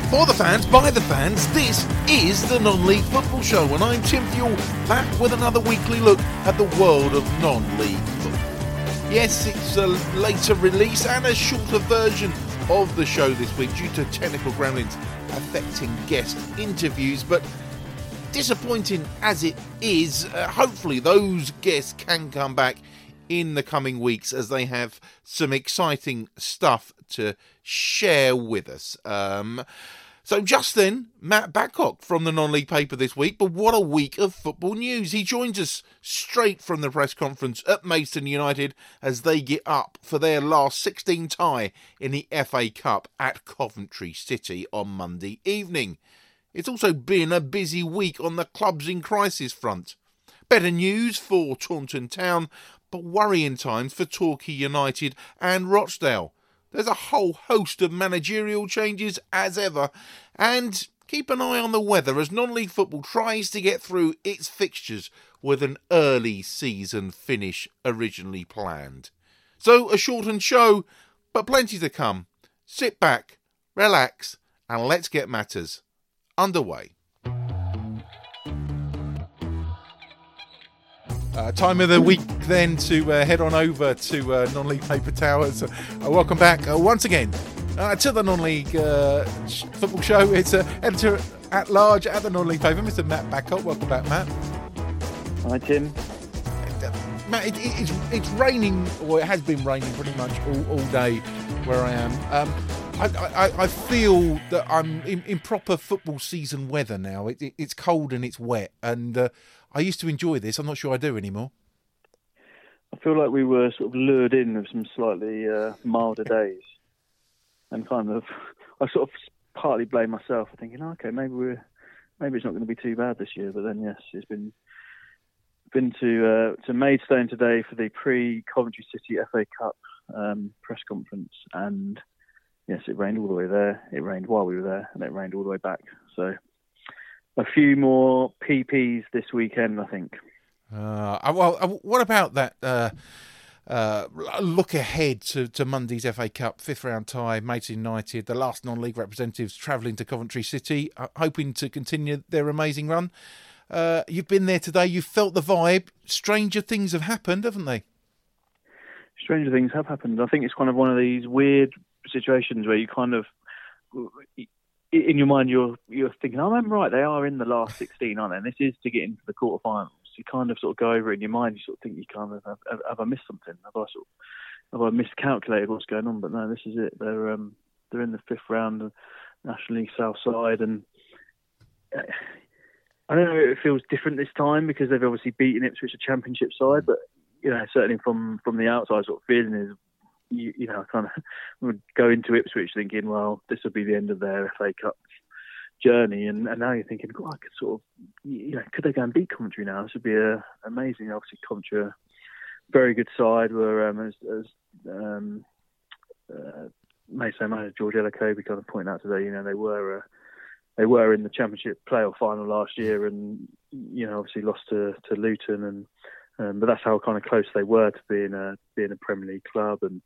For the fans, by the fans, this is the Non-League Football Show, and I'm Tim Fuel, back with another weekly look at the world of non-league football. Yes, it's a later release and a shorter version of the show this week due to technical gremlins affecting guest interviews, but disappointing as it is, hopefully those guests can come back in the coming weeks as they have some exciting stuff to share with us. So just then, Matt Badcock from the Non-League paper this week, but what a week of football news. He joins us straight from the press conference at Maidstone United as they get up for their last 16 tie in the FA Cup at Coventry City on Monday evening. It's also been a busy week on the clubs in crisis front. Better news for Taunton Town, but worrying times for Torquay United and Rochdale. There's a whole host of managerial changes as ever, and keep an eye on the weather as non-league football tries to get through its fixtures with an early season finish originally planned. So a shortened show, but plenty to come. Sit back, relax, and let's get matters underway. Time of the week then to head on over to Non-League Paper Towers. Welcome back once again to the Non-League Football Show. It's editor at large at the Non-League Paper, Mr. Matt Badcock. Welcome back, Matt. Hi, Tim. Matt, it's raining, or it has been raining pretty much all day where I am. I feel that I'm in proper football season weather now. It's cold and it's wet, and I used to enjoy this. I'm not sure I do anymore. I feel like we were sort of lured in with some slightly milder days, and kind of I sort of partly blame myself for thinking, okay, maybe it's not going to be too bad this year. But then, yes, it's been to Maidstone today for the pre-Coventry City FA Cup press conference, and yes, it rained all the way there. It rained while we were there, and it rained all the way back. So a few more PPs this weekend, I think. Well, what about that look ahead to Monday's FA Cup, fifth round tie, Maidstone United, the last non-league representatives travelling to Coventry City, hoping to continue their amazing run. You've been there today, you've felt the vibe. Stranger things have happened, haven't they? Stranger things have happened. I think it's kind of one of these weird situations where you kind of, in your mind, you're thinking, oh, I'm right, they are in the last 16, aren't they? And this is to get into the quarterfinals. You kind of sort of go over it in your mind. You sort of think, you kind of have I missed something? Have I miscalculated what's going on? But no, this is it. They're in the fifth round of National League South Side, and I don't know if it feels different this time because they've obviously beaten Ipswich, a Championship side. But certainly from the outside, sort of feeling is, I kind of would go into Ipswich thinking, well, this will be the end of their FA Cup journey, and now you're thinking, I could sort of, could they go and beat Coventry now? This would be amazing. Obviously, Coventry, a very good side, where as Maidstone manager George Elokobi kind of pointed out today, they were in the Championship playoff final last year, and obviously lost to Luton, and but that's how kind of close they were to being a Premier League club. And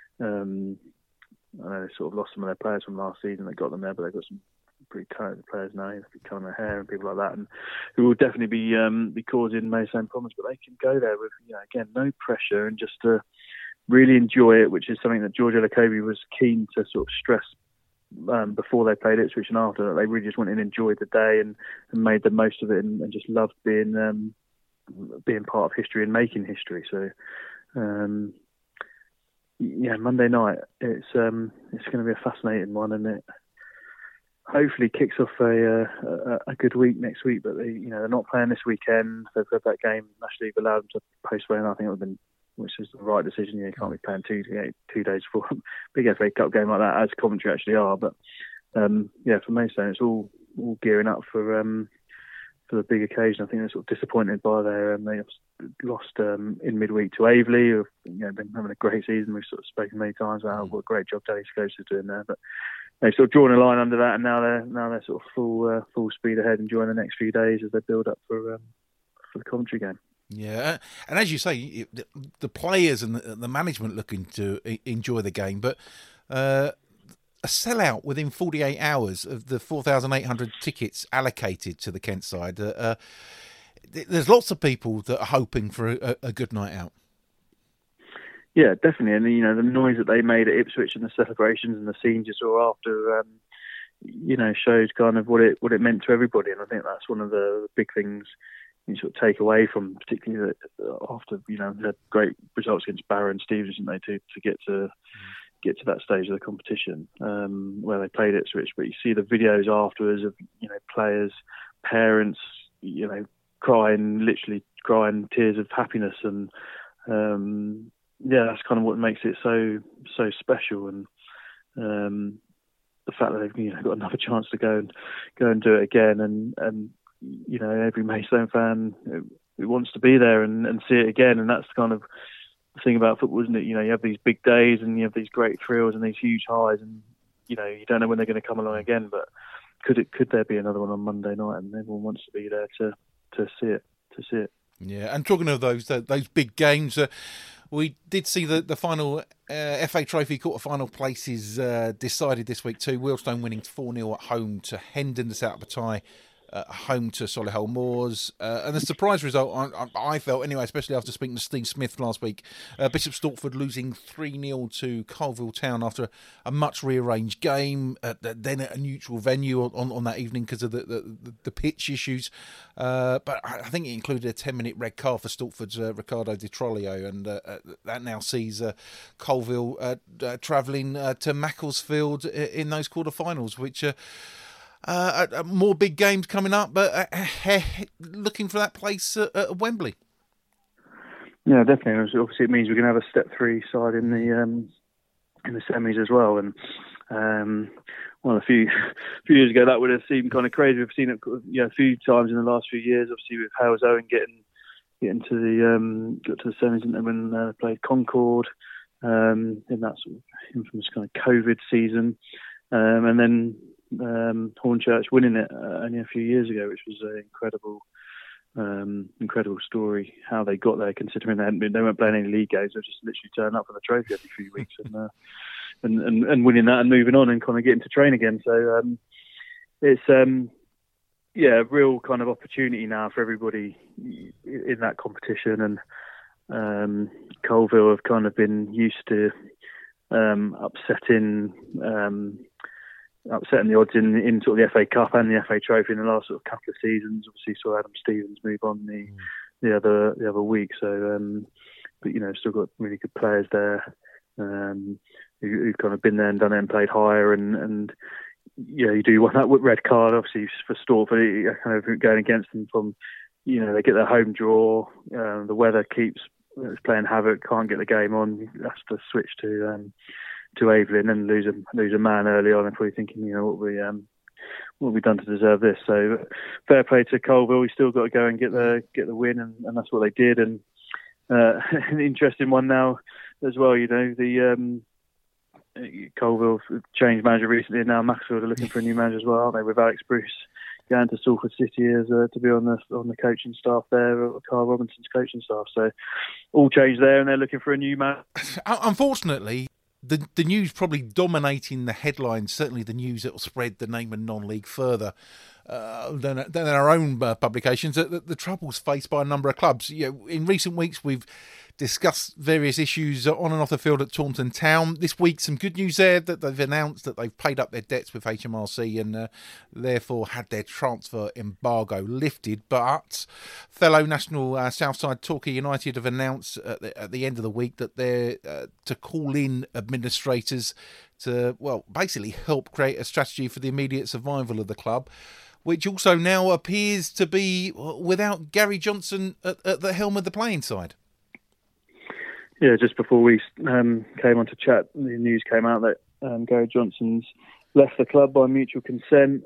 I know they sort of lost some of their players from last season that got them there, but they've got some pretty talented players now, Conor Hare and people like that, and who will definitely be causing Maidstone problems. But they can go there with again, no pressure, and just to really enjoy it, which is something that George Elokobi was keen to sort of stress before they played Ipswich and after that. They really just wanted to enjoy the day and made the most of it, and just loved being part of history and making history. So Monday night it's going to be a fascinating one, and it hopefully kicks off a good week next week. But they're not playing this weekend. They've got that game. National League allowed them to postpone. I think it would have been, which is the right decision. You can't be playing 2 days before a big FA Cup game like that, as Coventry actually are. But for Maidstone, it's all gearing up for the big occasion. I think they're sort of disappointed by they lost in midweek to Aveley, who've been having a great season. We've sort of spoken many times about what a great job Danny Scopes is doing there, but they've sort of drawn a line under that, and now they're sort of full speed ahead, enjoying the next few days as they build up for the Coventry game. Yeah, and as you say, the players and the management looking to enjoy the game, but a sellout within 48 hours of the 4,800 tickets allocated to the Kent side. There's lots of people that are hoping for a good night out. Yeah, definitely. And, you know, the noise that they made at Ipswich and the celebrations and the scenes you saw after, you know, shows kind of what it meant to everybody. And I think that's one of the big things you sort of take away from, particularly after, you know, they had great results against Barrow and Stevenage, didn't they, to get to that stage of the competition where they played Ipswich. But you see the videos afterwards of, you know, players, parents, you know, literally crying tears of happiness, and yeah, that's kind of what makes it so special. And the fact that they've, you know, got another chance to go and do it again, and you know, every Maidstone fan who wants to be there and see it again. And that's kind of the thing about football, isn't it? You know, you have these big days and you have these great thrills and these huge highs, and you know, you don't know when they're going to come along again. But could there be another one on Monday night? And everyone wants to be there to see it. Yeah, and talking of those big games, we did see the final FA Trophy quarter-final places decided this week too. Wealdstone winning 4-0 at home to Hendon, the South Bataille, home to Solihull Moors. And the surprise result, I felt anyway, especially after speaking to Steve Smith last week, Bishop Stortford losing 3-0 to Coalville Town after a much rearranged game, then at a neutral venue on that evening because of the pitch issues. But I think it included a 10-minute red card for Stortford's Ricardo Di Trollio, and that now sees Coalville travelling to Macclesfield in those quarter-finals, which... more big games coming up, but looking for that place at Wembley. Yeah, definitely. Obviously, it means we're going to have a Step 3 side in the semis as well. And well, a few years ago, that would have seemed kind of crazy. We've seen it, you know, a few times in the last few years. Obviously, with Hales Owen getting to the semis, and when they played Concord in that sort of infamous kind of COVID season, and then Hornchurch winning it only a few years ago, which was an incredible story. How they got there, considering they weren't playing any league games, they were just literally turning up for the trophy every few weeks and winning that and moving on and kind of getting to train again. So it's a real kind of opportunity now for everybody in that competition. And Coalville have kind of been used to upsetting the odds in sort of the FA Cup and the FA Trophy in the last sort of couple of seasons. Obviously saw Adam Stevens move on the other week. So, but you know, still got really good players there who've kind of been there and done it and played higher. And you know, you do want that red card, obviously for Stortford, kind of going against them from, you know, they get their home draw. The weather keeps playing havoc. Can't get the game on. That's to switch to Evelyn and lose a man early on, and probably thinking, you know, what have we done to deserve this? So fair play to Coalville. We still got to go and get the win, and that's what they did. And an interesting one now as well. You know, the Coalville changed manager recently, and now Macclesfield are looking for a new manager as well, aren't they? With Alex Bruce going to Salford City as to be on the coaching staff there, Carl Robinson's coaching staff. So all changed there, and they're looking for a new manager. Unfortunately, the news probably dominating the headlines, certainly the news that will spread the name of non-league further than our own publications, the troubles faced by a number of clubs. You know, in recent weeks, we've discussed various issues on and off the field at Taunton Town. This week, some good news there that they've announced that they've paid up their debts with HMRC and therefore had their transfer embargo lifted. But fellow national Southside Torquay United have announced at the end of the week that they're to call in administrators to, well, basically help create a strategy for the immediate survival of the club, which also now appears to be without Gary Johnson at the helm of the playing side. Yeah, just before we came on to chat, the news came out that Gary Johnson's left the club by mutual consent.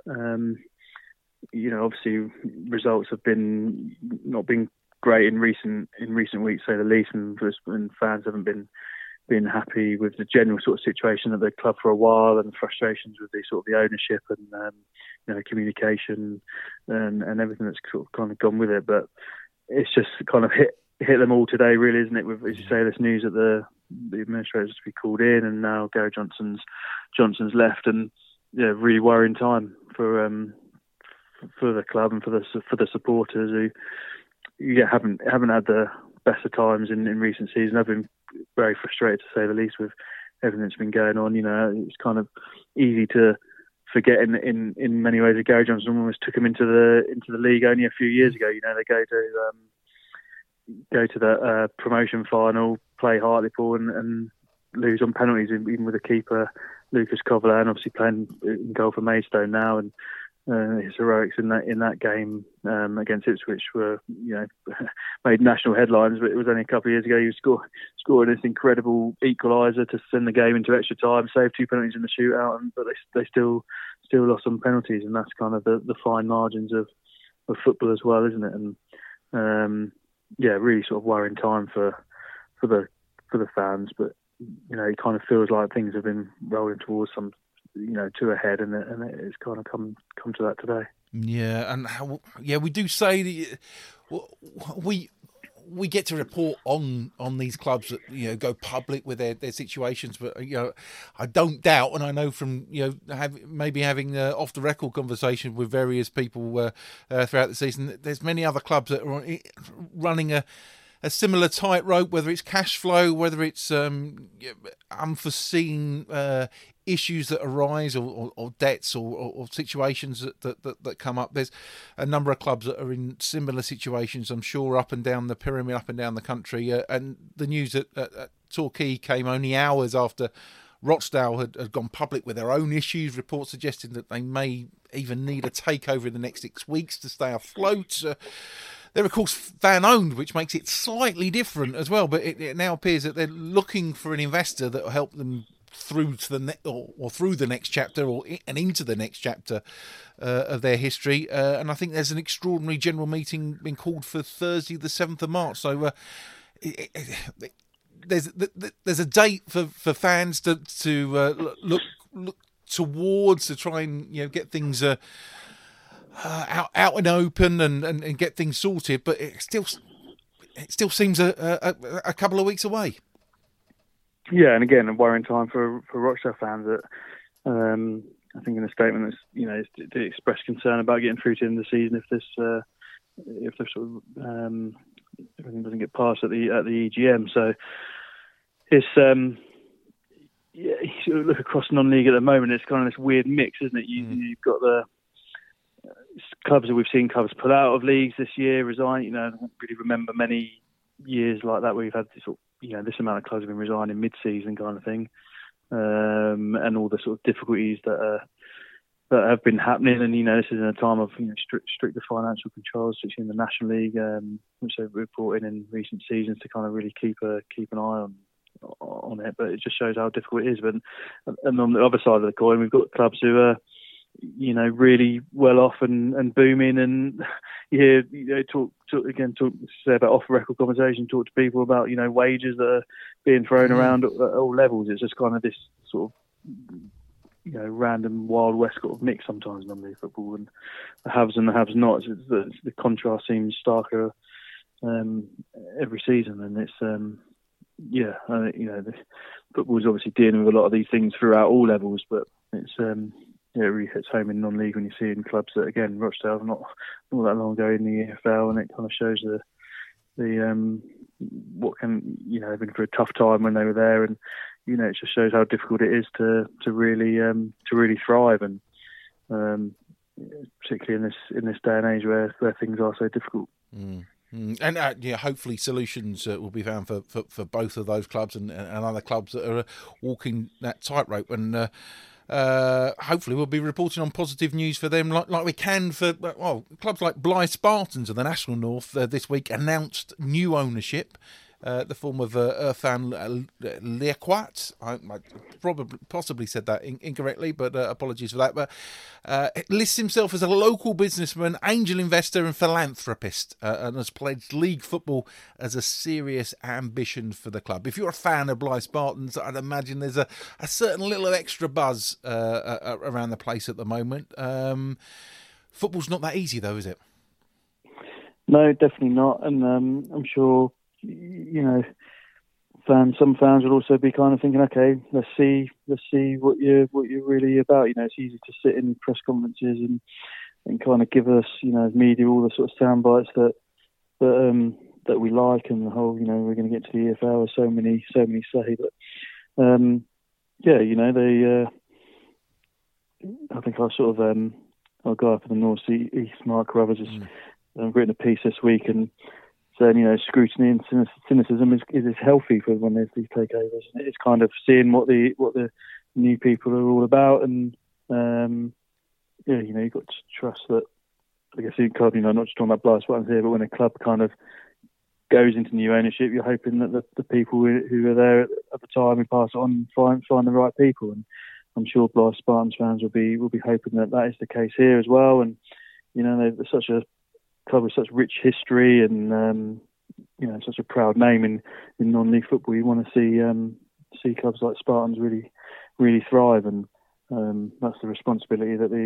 You know, obviously results have not been great in recent weeks, say the least, and fans haven't been happy with the general sort of situation at the club for a while, and frustrations with the ownership and you know, communication and everything that's sort of kind of gone with it. But it's just kind of hit them all today, really, isn't it? With, as you say, this news at the the administrators to be called in, and now Gary Johnson's left, and really worrying time for the club and for the supporters who haven't had the best of times in recent seasons. I've been very frustrated, to say the least, with everything that's been going on. It's kind of easy to forget in many ways that Gary Johnson almost took him into the league only a few years ago. They go to the promotion final, play Hartlepool and lose on penalties, even with the keeper Lucas Coverland, obviously playing in goal for Maidstone now, and his heroics in that game against Ipswich were made national headlines. But it was only a couple of years ago he was scoring this incredible equaliser to send the game into extra time, saved 2 penalties in the shootout, but they still lost on penalties, and that's kind of the fine margins of football as well, isn't it? And really sort of worrying time for the fans, but it kind of feels like things have been rolling towards some to a head, and it's kind of come to that today. Yeah, and we do say that we get to report on these clubs that go public with their situations, but I don't doubt, and I know from having off the record conversation with various people throughout the season, there's many other clubs that are running a similar tightrope, whether it's cash flow, whether it's unforeseen issues that arise, or debts, or situations that come up. There's a number of clubs that are in similar situations, I'm sure, up and down the pyramid, up and down the country. And the news at Torquay came only hours after Rochdale had gone public with their own issues, reports suggesting that they may even need a takeover in the next 6 weeks to stay afloat. They're, of course, fan-owned, which makes it slightly different as well. But it now appears that they're looking for an investor that will help them through to through the next chapter, and into the next chapter of their history. And I think there's an extraordinary general meeting being called for Thursday, the 7th of March. So there's a date for fans to look towards, to try and get things out and open and get things sorted, but it still seems a couple of weeks away. Yeah, and again, a worrying time for Rochdale fans. That I think in a statement that's they expressed concern about getting through to the end of the season if this sort of everything doesn't get passed at the EGM. So it's you look across non-league at the moment, it's kind of this weird mix, isn't it? You've got the clubs that we've seen clubs pull out of leagues this year, resign. I don't really remember many years like that where we've had this sort of, this amount of clubs have been resigning mid-season kind of thing, and all the sort of difficulties that have been happening. And this is in a time of stricter financial controls, especially in the National League, which they've brought in recent seasons to kind of really keep an eye on it. But it just shows how difficult it is. And on the other side of the coin, we've got clubs who are really well off and booming, and talk about off the record conversation, talk to people about wages that are being thrown around at all levels. It's just kind of this sort of random Wild West sort of mix sometimes in non-league football, and the haves and the have nots. The contrast seems starker every season, and it's the football is obviously dealing with a lot of these things throughout all levels, but it's it really hits home in non-league when you see in clubs that, again, Rochdale not that long ago in the EFL, and it kind of shows the what can they've been through a tough time when they were there, and it just shows how difficult it is to really thrive, and particularly in this day and age where things are so difficult. And hopefully solutions will be found for both of those clubs and other clubs that are walking that tightrope, and hopefully we'll be reporting on positive news for them like we can for clubs like Blyth Spartans of the National North. This week announced new ownership. The form of Irfan Liaquat. I possibly said that incorrectly, but apologies for that. But lists himself as a local businessman, angel investor and philanthropist, and has pledged league football as a serious ambition for the club. If you're a fan of Blyth Spartans, I'd imagine there's a certain little extra buzz around the place at the moment. Football's not that easy, though, is it? No, definitely not. And I'm sure some fans will also be kind of thinking, okay, let's see what you're really about. It's easy to sit in press conferences and kind of give us, media, all the sort of sound bites that we like, and the whole, we're going to get to the EFL, as so many say. But they. I think our sort of our guy up in the North East, Mark Roberts, has written a piece this week and saying, scrutiny and cynicism is healthy for when there's these takeovers. And it's kind of seeing what the new people are all about, and you've got to trust that. I guess in club, not just talking about blind spots here, but when a club kind of goes into new ownership, you're hoping that the people who are there at the time who pass it on find the right people. And I'm sure Blyth Spartans fans will be hoping that is the case here as well. And they're such a club with such rich history and such a proud name in non-league football. You want to see clubs like Spartans really, really thrive, and that's the responsibility that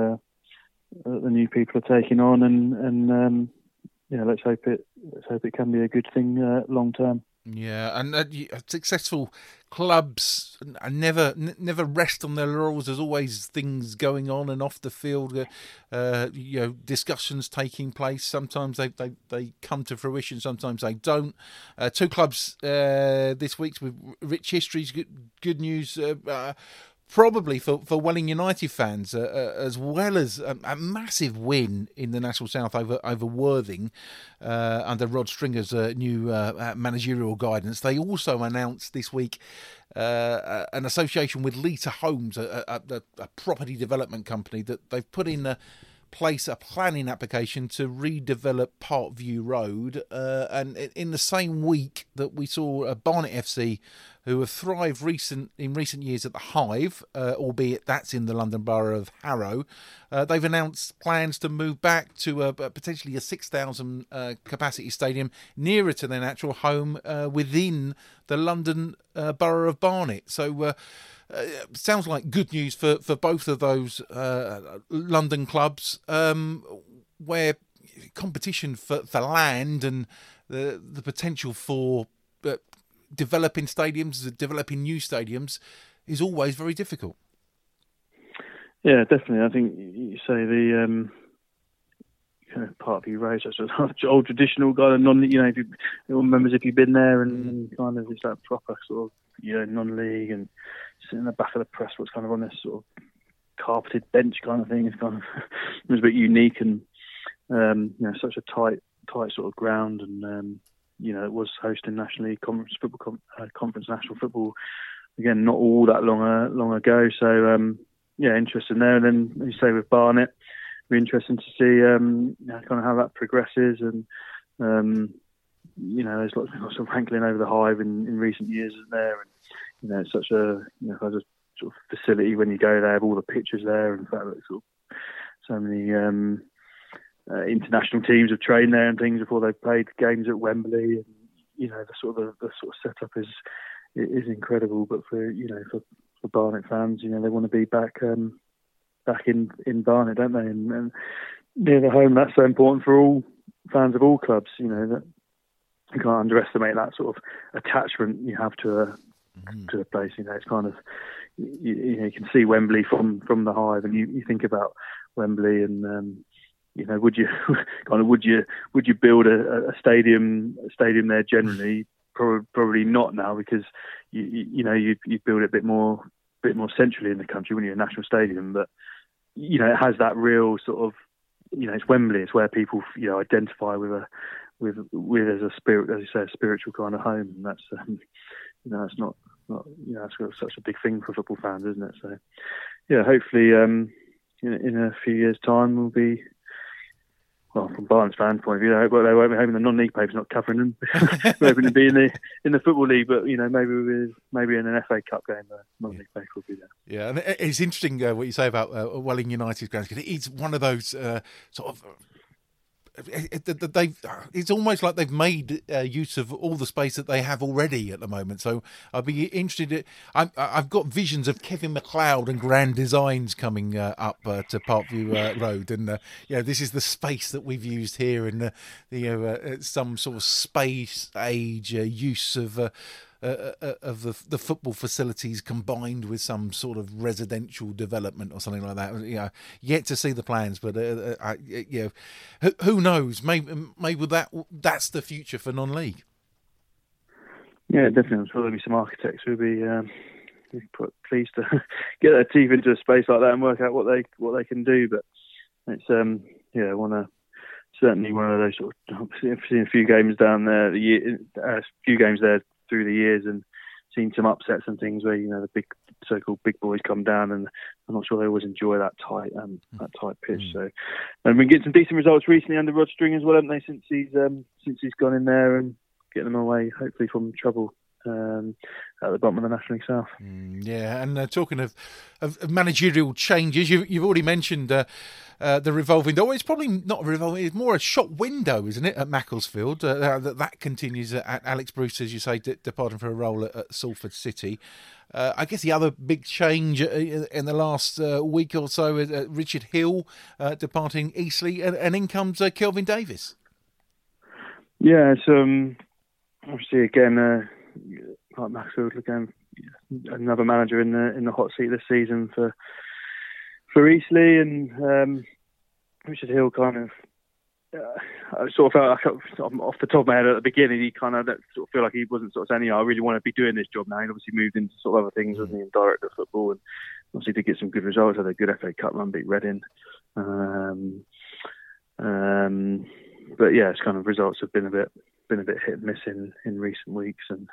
the new people are taking on. And let's hope it can be a good thing long term. Yeah, and successful clubs never rest on their laurels. There's always things going on and off the field. Discussions taking place. Sometimes they come to fruition. Sometimes they don't. Two clubs this week with rich histories. Good news. Probably for Welling United fans, as well as a massive win in the National South over Worthing under Rod Stringer's new managerial guidance. They also announced this week an association with Lita Homes, a property development company, that they've put in place a planning application to redevelop Parkview Road, and in the same week that we saw Barnet FC, who have thrived in recent years at the Hive, albeit that's in the London Borough of Harrow, they've announced plans to move back to potentially a 6,000 capacity stadium nearer to their natural home within the London Borough of Barnet. So sounds like good news for both of those London clubs, where competition for land and the potential for developing new stadiums is always very difficult. Yeah, definitely. I think you say the Parkview Road, such an old traditional kind of if you remembers if you've been there, and kind of it's that proper sort of non-league, and sitting in the back of the press, what's kind of on this sort of carpeted bench kind of thing. It's kind of it was a bit unique, and such a tight sort of ground, and it was hosting National League Conference National Football again not all that long ago. So interesting there. And then you say with Barnet, it'll be interesting to see kind of how that progresses, and there's lots of rankling over the Hive in recent years, isn't there? And it's such a kind of sort of facility when you go there, have all the pictures there, and the fact that sort of so many international teams have trained there and things before they've played games at Wembley, and the sort of setup is incredible. But for Barnet fans, they want to be back in Barnet, don't they? And near the home, that's so important for all fans of all clubs. That you can't underestimate that sort of attachment you have to a place. It's kind of you can see Wembley from the Hive, and you think about Wembley, and would you build a stadium there generally? Probably not now, because you build it a bit more centrally in the country when you're a national stadium. But it has that real sort of it's Wembley. It's where people identify with as a spirit, as you say, a spiritual kind of home. And that's that's not that's such a big thing for football fans, isn't it? So hopefully in a few years' time we'll be. Well, from Barnes fans' point of view, they won't be home in the non-league papers, not covering them. We're hoping to be in the football league, but maybe in an FA Cup game, the non-league paper will be there. Yeah, and it's interesting what you say about Welling United's grounds, because it's one of those sort of. It's almost like they've made use of all the space that they have already at the moment. So I'd be interested. I've got visions of Kevin McLeod and Grand Designs coming up to Parkview Road, and this is the space that we've used here, and some sort of space age use of of the football facilities combined with some sort of residential development or something like that. Yet to see the plans, but who knows? Maybe that's the future for non-league. Yeah, definitely. I'm sure there'll be some architects who'll be pleased to get their teeth into a space like that and work out what they can do. But it's certainly one of those sort of. I've seen a few games down there, a few games there through the years, and seen some upsets and things where the big so-called big boys come down, and I'm not sure they always enjoy that tight pitch. So, and we get some decent results recently under Rod String as well, haven't they? Since he's gone in there and getting them away, hopefully from trouble at the bottom of the National League South. And talking of managerial changes, you've already mentioned the revolving door. It's probably not a revolving; it's more a shop window, isn't it, at Macclesfield? That continues at Alex Bruce, as you say, departing for a role at Salford City. I guess the other big change in the last week or so is Richard Hill departing Eastleigh, and in comes Kelvin Davis. Yeah, it's obviously again. Like Macclesfield again, another manager in the hot seat this season for Eastleigh, and Richard Hill kind of. I sort of felt like off the top of my head at the beginning, he kind of sort of feel like he wasn't sort of saying, I really want to be doing this job now. He obviously moved into sort of other things, wasn't he, in director of football, and obviously did get some good results. Had a good FA Cup run, beat Reading. But yeah, it's kind of results have been a bit hit and miss in recent weeks, and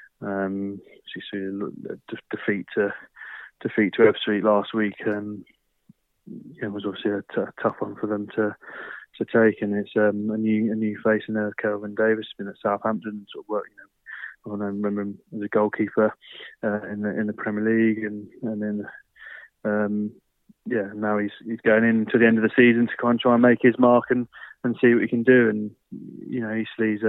defeat to Ebbsfleet last week was obviously a tough one for them to take, and it's a new face in there. Kelvin Davis has been at Southampton, sort of worked. I remember him as a goalkeeper in the Premier League, and then now he's going into the end of the season to kind of try and make his mark and see what he can do. And Eastleigh's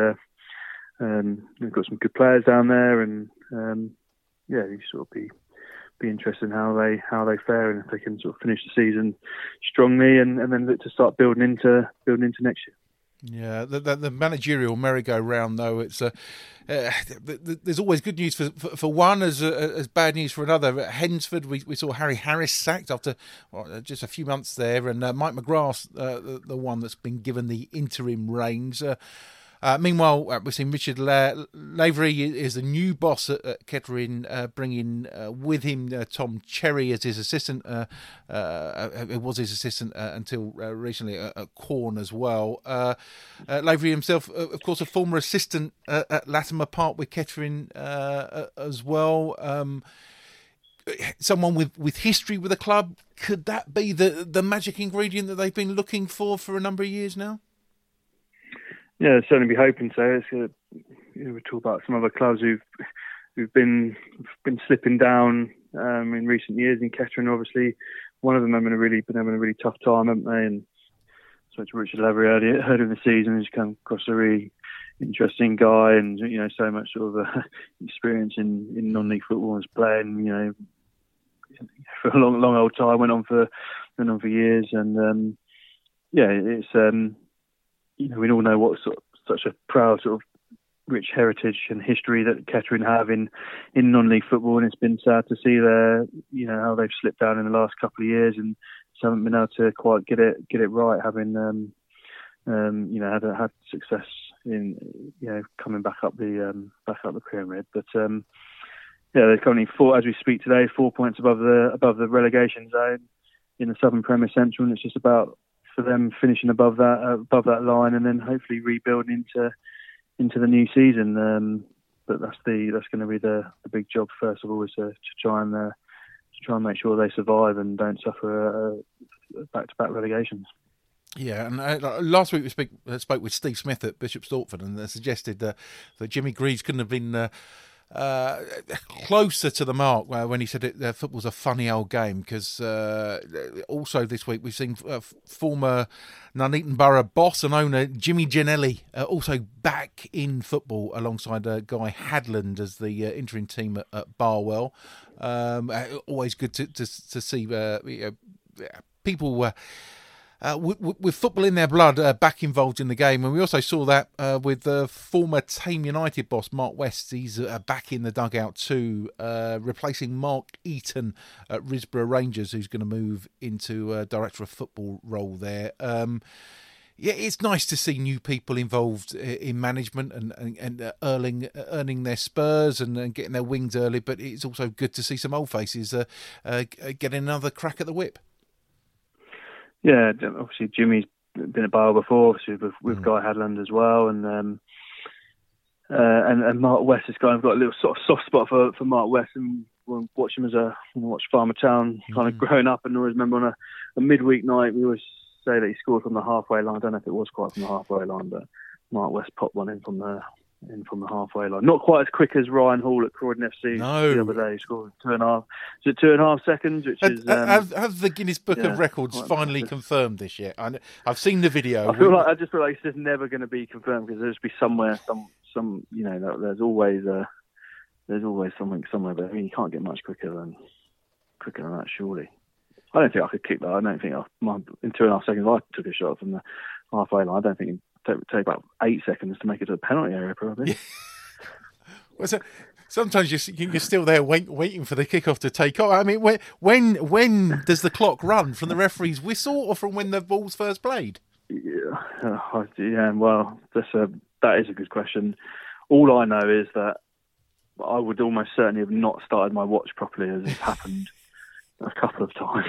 we've got some good players down there, and you sort of be interested in how they fare, and if they can sort of finish the season strongly, and then look to start building into next year. Yeah, the managerial merry-go-round, though, it's there's always good news for one as bad news for another. At Hednesford, we saw Harry Harris sacked after just a few months there, and Mike McGrath, the one that's been given the interim reins. Meanwhile, we've seen Richard Lavery is the new boss at Kettering, bringing with him Tom Cherry as his assistant. It was his assistant until recently at Quorn as well. Lavery himself, of course, a former assistant at Latimer Park with Kettering as well. Someone with history with the club. Could that be the magic ingredient that they've been looking for a number of years now? Yeah, I'd certainly be hoping so. We talk about some other clubs who've been slipping down in recent years. In Kettering, obviously, one of them having a really tough time, haven't they? And so to Richard Lavery earlier in the season, he's come across a really interesting guy, and so much sort of experience in non-league football and playing. For a long old time, went on for years, and it's. We all know what such a proud sort of rich heritage and history that Kettering have in non-league football, and it's been sad to see how they've slipped down in the last couple of years and haven't been able to quite get it right. Having had success in coming back up the pyramid, but they're currently 4 as we speak today, 4 points above the relegation zone in the Southern Premier Central, and it's just about for them finishing above that line, and then hopefully rebuilding into the new season. But that's going to be the big job first of all, is to try and make sure they survive and don't suffer back-to-back relegations. Yeah, and last week we spoke with Steve Smith at Bishop Stortford, and suggested that Jimmy Greaves couldn't have been closer to the mark when he said football's a funny old game, because also this week we've seen former Nuneaton Borough boss and owner Jimmy Giannelli also back in football alongside Guy Hadland as the interim team at Barwell. Always good to see people with football in their blood, back involved in the game. And we also saw that with the former Tame United boss, Mark West. He's back in the dugout too, replacing Mark Eaton at Risborough Rangers, who's going to move into Director of Football role there. Yeah, it's nice to see new people involved in management and earning their spurs and getting their wings early. But it's also good to see some old faces getting another crack at the whip. Yeah, obviously Jimmy's been at Bale before, obviously with Guy Hadland as well, and Mark West has kind of got a little sort of soft spot for Mark West, and we'll watch him watch Farmer Town kind of growing up, and always remember on a midweek night we always say that he scored from the halfway line. I don't know if it was quite from the halfway line, but Mark West popped one in from the halfway line. Not quite as quick as Ryan Hall at Croydon FC the other day. He scored 2.5 seconds, which is... Have the Guinness Book of Records finally confirmed this yet? I've seen the video. I just feel like it's just never going to be confirmed, because there'll just be somewhere, some there's always something somewhere, but I mean, you can't get much quicker than that, surely. I don't think I could kick that. I don't think in 2.5 seconds I took a shot from the halfway line. I don't think it'd take about 8 seconds to make it to the penalty area, probably. Well, so sometimes you're still there waiting for the kickoff to take off. I mean, when does the clock run? From the referee's whistle or from when the ball's first played? Yeah. Well, that is a good question. All I know is that I would almost certainly have not started my watch properly, as it's happened a couple of times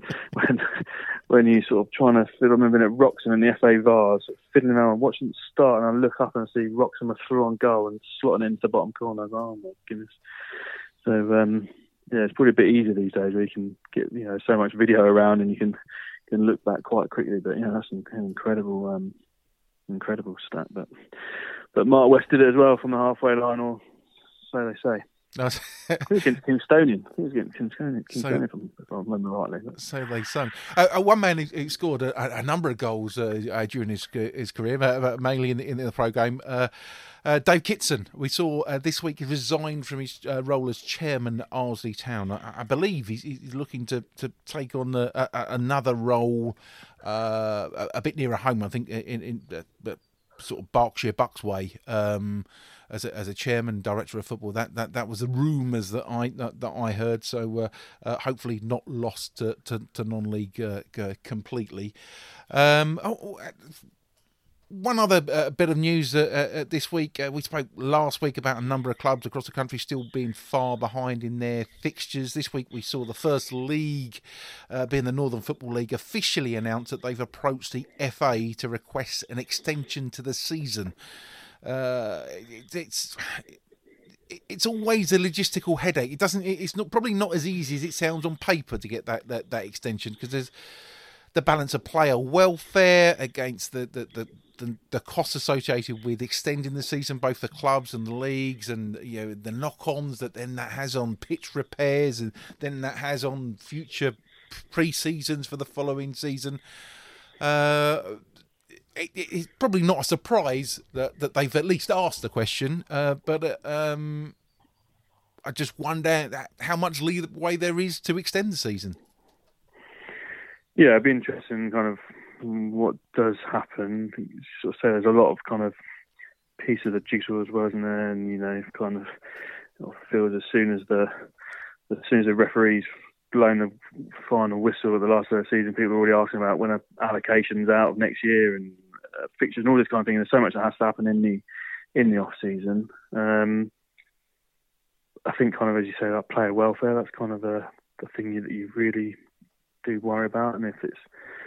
when you sort of trying to fiddle. I remember at Wroxham in the FA VAR, sort of fiddling around, watching it start, and I look up and I see Wroxham are through on goal and slotting into the bottom corner. I was like, oh my goodness. So it's probably a bit easier these days, where you can get so much video around and you can look back quite quickly. But that's an incredible stat. But Mark West did it as well from the halfway line, or so they say. I think it's Kingstonian. I think it was against Kingstonian, if I remember rightly. So they sung. One man who scored a number of goals during his career, mainly in the pro game, Dave Kitson. We saw this week he resigned from his role as chairman at Arsley Town. I believe he's looking to take on another role a bit nearer home. I think in sort of Berkshire Bucks way. As a chairman, director of football, that was the rumours that I heard. So hopefully not lost to non-league completely. One other bit of news this week. We spoke last week about a number of clubs across the country still being far behind in their fixtures. This week we saw the First League, being the Northern Football League, officially announced that they've approached the FA to request an extension to the season. It's always a logistical headache. It's probably not as easy as it sounds on paper to get that extension, because there's the balance of player welfare against the costs associated with extending the season, both the clubs and the leagues, and the knock-ons that has on pitch repairs, and then that has on future pre-seasons for the following season. It's probably not a surprise that they've at least asked the question, but I just wonder how much leeway there is to extend the season. Yeah, it'd be interesting kind of what does happen. You sort of say there's a lot of kind of pieces of jigsaw as well, isn't there? And kind of feels as soon as the referees blown the final whistle at the last of the season, people are already asking about when allocations out of next year and fixtures and all this kind of thing. There's so much that has to happen in the off season. I think kind of, as you say, that player welfare, that's kind of the thing that you really do worry about. And if it's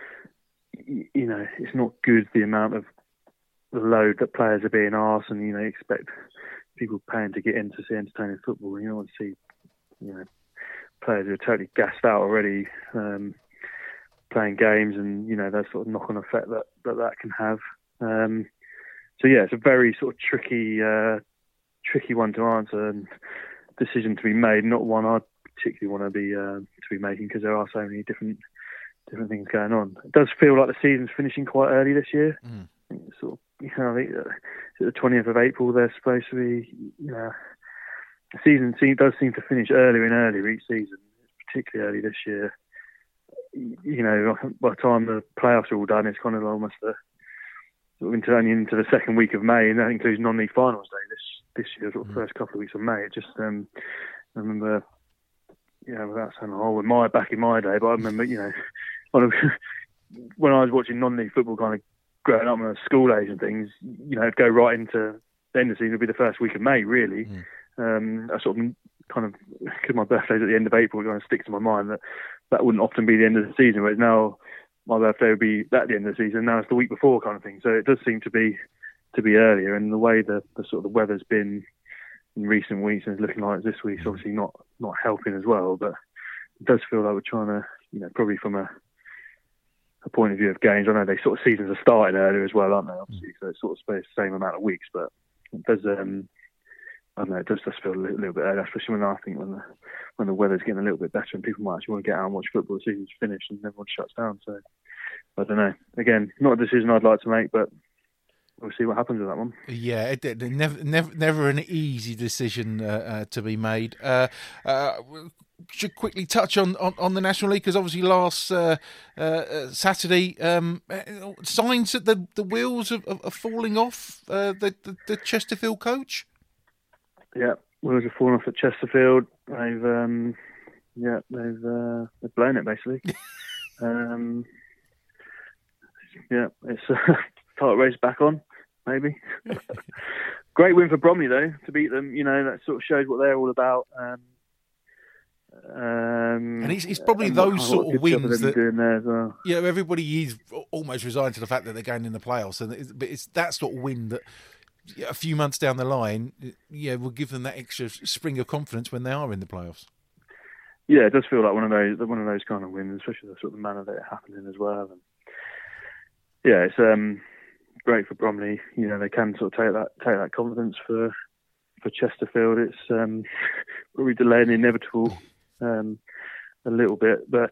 it's not good, the amount of the load that players are being asked, and you expect people paying to get in to see entertaining football, and you don't want to see players who are totally gassed out already playing games, and that sort of knock-on effect that can have. So yeah, it's a very sort of tricky one to answer and decision to be made. Not one I'd particularly want to be making, because there are so many different things going on. It does feel like the season's finishing quite early this year. I think it's sort of, I think the 20th of April they're supposed to be. The season does seem to finish earlier and earlier each season, particularly early this year. you know, by the time the playoffs are all done, it's kind of almost only into the second week of May, and that includes non-league finals day this year, sort of first couple of weeks of May. It just I remember, you know, without saying back in my day, but I remember, you know, when I was watching non-league football, kind of growing up when I was school age and things, you know, it'd go right into the end of the season. It'd be the first week of May, really. I sort of kind of, because my birthday's at the end of April, it kind of sticks in my mind that wouldn't often be the end of the season, whereas now my birthday would be at the end of the season. Now it's the week before, kind of thing. So it does seem to be earlier, and the way the sort of the weather's been in recent weeks and it's looking like this week's obviously not helping as well. But it does feel like we're trying to, you know, probably from a point of view of games. I know they sort of seasons are starting earlier as well, aren't they? Obviously, so it's sort of the same amount of weeks, but it does. I don't know. It does just feel a little bit early, especially when the weather's getting a little bit better and people might actually want to get out and watch football. The season's finished and everyone shuts down. So I don't know. Again, not a decision I'd like to make, but we'll see what happens with that one. Yeah, never an easy decision to be made. Should quickly touch on the National League, because obviously last Saturday, signs that the wheels are falling off the Chesterfield coach. Yeah, wheels are falling off at Chesterfield. They've blown it basically. It's title race back on, maybe. Great win for Bromley though, to beat them. You know, that sort of shows what they're all about. And it's probably those sort of wins that doing there as well. You know, everybody is almost resigned to the fact that they're going in the playoffs, but it's that sort of win that a few months down the line, will give them that extra spring of confidence when they are in the playoffs. Yeah, it does feel like one of those kind of wins, especially the sort of manner that it happened in as well. And yeah, it's great for Bromley. You know, they can sort of take that confidence for Chesterfield. It's probably delaying the inevitable a little bit, but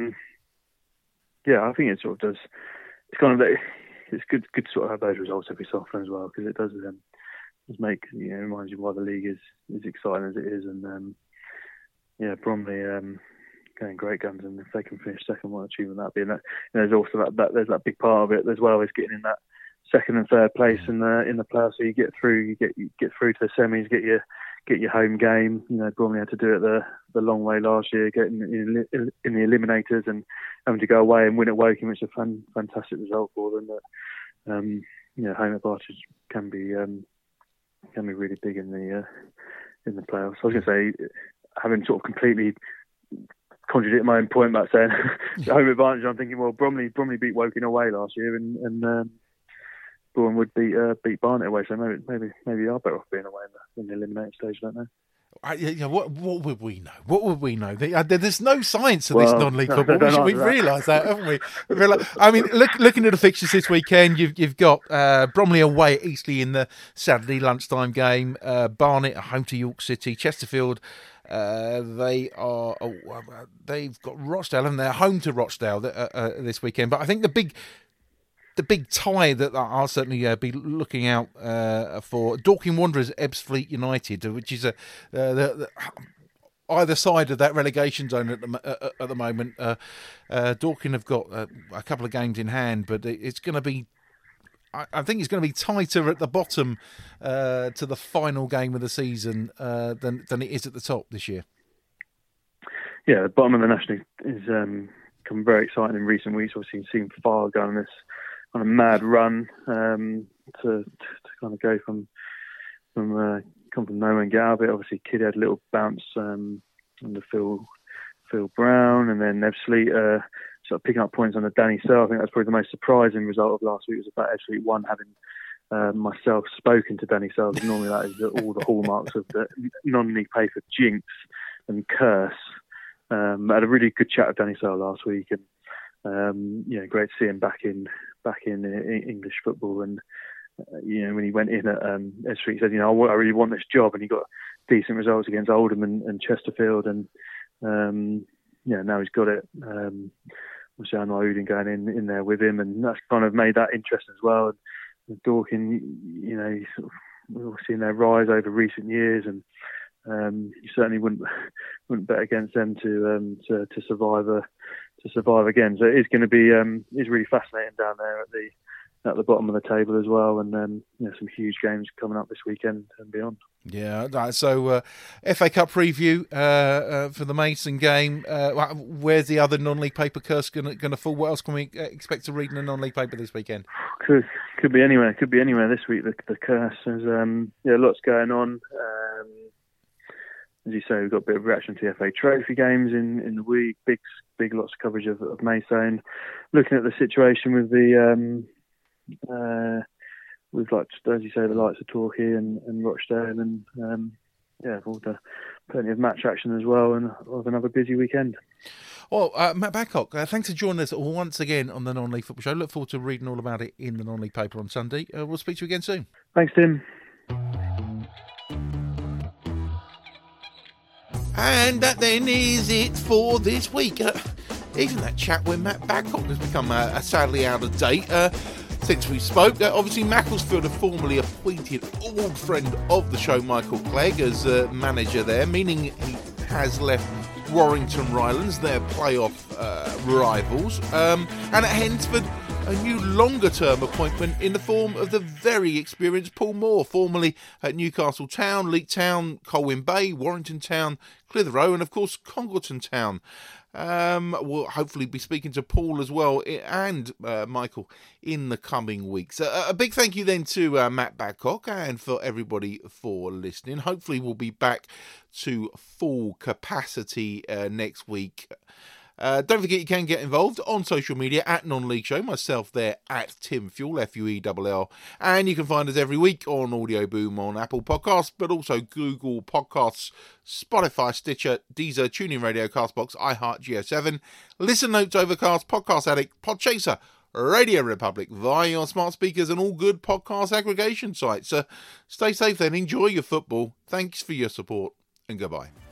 I think it sort of does. It's kind of it's good to sort of have those results every so often as well, because it does make, you know, reminds you why the league is exciting as it is. And Bromley going great guns, and if they can finish second, what achievement that being that. You know, there's also there's that big part of it as well, is getting in that second and third place in the playoffs. So you get through to the semis, get your home game. You know, Bromley had to do it the long way last year, getting in the eliminators and having to go away and win at Woking, which is a fantastic result for them. But home advantage can be really big in the playoffs. I was going to say, having sort of completely contradict my own point about saying home advantage, I'm thinking, well, Bromley beat Woking away last year, and Bourne would beat Barnet away, so maybe are better off being away in the eliminated stage, don't they? What would we know? What would we know? There's no science to this non-league football. We've realised that, haven't we? I mean, looking at the fixtures this weekend, you've got Bromley away at Eastleigh in the Saturday lunchtime game. Barnet at home to York City. Chesterfield, they've got Rochdale, and they're home to Rochdale this weekend. But I think the big tie that I'll certainly be looking out for, Dorking Wanderers, Ebbsfleet United, which is either side of that relegation zone at the moment. Dorking have got a couple of games in hand, but it's going to be, I think it's going to be tighter at the bottom to the final game of the season than it is at the top this year. Yeah, the bottom of the National is become very exciting in recent weeks. Obviously, you've seen Far go on this on a mad run to kind of go from come from nowhere and get out of it. Obviously, Kidd had a little bounce under Phil Brown, and then Ebbsfleet sort of picking up points on the Danny Searle. I think that's probably the most surprising result of last week, was about Ebbsfleet 1 having myself spoken to Danny Searle. Normally that is all the hallmarks of the non-league paper jinx and curse. I had a really good chat with Danny Searle last week, and great to see him back in English football. And when he went in at Ebbsfleet, he said, I really want this job, and he got decent results against Oldham and Chesterfield, and now he's got it. Obviously, I know Udin going in there with him, and that's kind of made that interesting as well. And Dorking, we've all seen their rise over recent years, and you certainly wouldn't bet against them to survive survive again. So it is going to be it's really fascinating down there at the bottom of the table as well, and some huge games coming up this weekend and beyond. Yeah, so FA Cup preview for the Mason game. Where's the other non-league paper curse going to fall? What else can we expect to read in the non-league paper this weekend? Could be anywhere. Could be anywhere this week. The curse. There's lots going on. As you say, we've got a bit of reaction to the FA Trophy games in the week. Big lots of coverage of Mason. Looking at the situation with the with, like, as you say, the likes of Torquay and Rochdale, and plenty of match action as well, and we'll have another busy weekend. Well, Matt Babcock, thanks for joining us once again on the Non-League Football Show. Look forward to reading all about it in the Non-League paper on Sunday. We'll speak to you again soon. Thanks, Tim. And that then is it for this week. Even that chat with Matt Babcock has become sadly out of date since we spoke. Obviously, Macclesfield have formally appointed old friend of the show, Michael Clegg, as manager there, meaning he has left Warrington Rylands, their playoff rivals. And at Hensford, a new longer-term appointment in the form of the very experienced Paul Moore, formerly at Newcastle Town, Leek Town, Colwyn Bay, Warrington Town, Clitheroe, and of course Congleton Town. We'll hopefully be speaking to Paul as well and Michael in the coming weeks. A big thank you then to Matt Babcock and for everybody for listening. Hopefully we'll be back to full capacity next week. Don't forget you can get involved on social media at Non-League Show, myself there at Tim Fuell, Fuell, and you can find us every week on Audio Boom on Apple Podcasts, but also Google Podcasts, Spotify, Stitcher, Deezer, TuneIn Radio, Castbox, iHeart, Geo7, Listen Notes, Overcast, Podcast Addict, Podchaser, Radio Republic via your smart speakers and all good podcast aggregation sites. Stay safe then, enjoy your football, thanks for your support, and goodbye.